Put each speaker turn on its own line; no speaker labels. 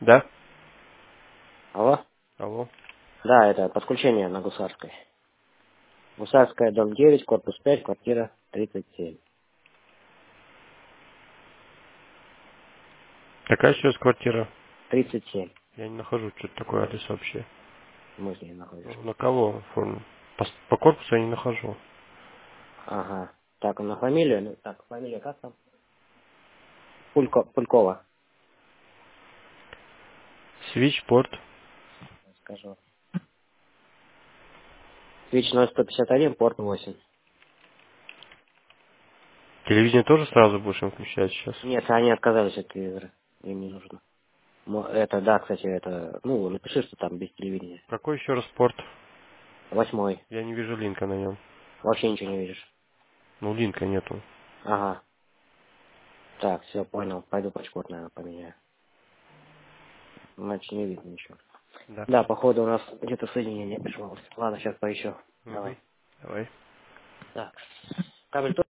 Да?
Алло?
Алло.
Да, это подключение на Гусарской. Гусарская, дом 9, корпус 5, квартира 37.
Какая сейчас квартира?
37.
Я не нахожу, что-то такое адрес вообще.
Мы здесь находишься.
На кого оформлен? По корпусу я не нахожу.
Ага. Так, на фамилию? Ну, так, фамилия как там? Пулькова.
Свичпорт.
Скажу. Свич 0151, порт 8.
Телевидение тоже сразу будешь им включать сейчас?
Нет, они отказались от телевизора. Им не нужно. Это, да, кстати, это, ну, напиши, что там без телевидения.
Какой еще раз порт?
8.
Я не вижу линка на нем.
Вообще ничего не видишь.
Ну, линка нету.
Ага. Так, все, понял. Пойду пачкод, наверное, поменяю. Иначе не видно ничего.
Да.
Да, походу у нас где-то соединение пришло. Ладно, сейчас поищу.
Угу.
Давай.
Давай.
Так. Кабель